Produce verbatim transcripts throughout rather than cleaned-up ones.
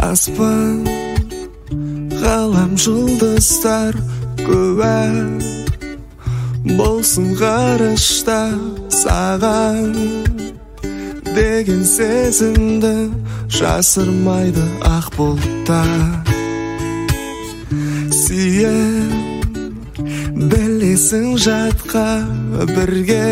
аспан ғалам жұлдыздар куә болсын ғарышта саған деген сезімді жасырмайды ақ бұлттар. Сүйе білесің жатқа бірге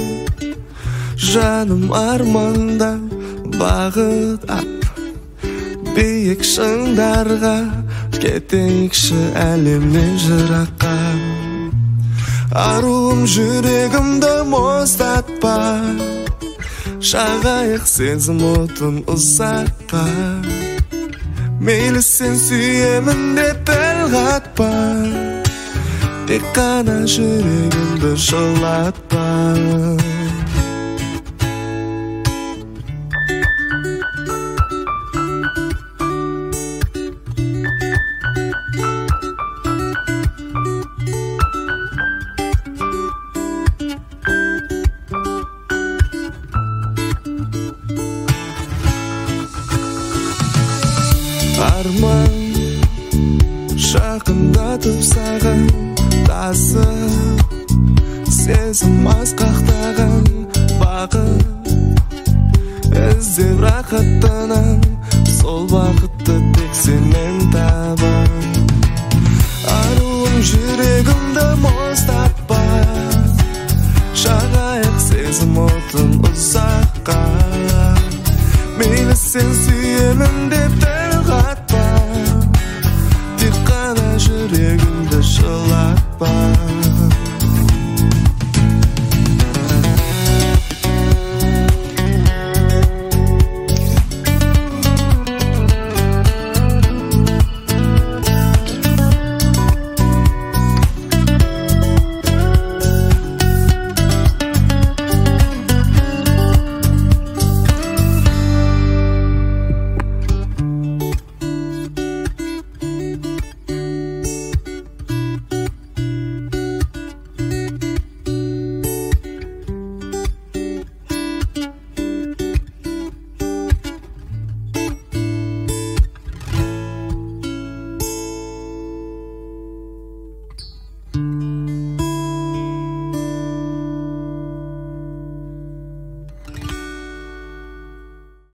жаным арманда бағыт ап биік шыңдарға кетейікші әлемнен жыраққа. Аруым жүрегімді мұздатпа, шағайық сезім отын ұзаққа. Мейлі сен сүйемін деп тіл қатпа, тек қана жүрегімді жылатпа. Арман жақындатып саған тасып, сезім асқақтаған бақыт іздеп рақаттанам, сол бақытты тек сенен табам. Аруым жүрегімді мұздатпа, шағайық сезім отын ұзаққа. Мейлі сен сүйемін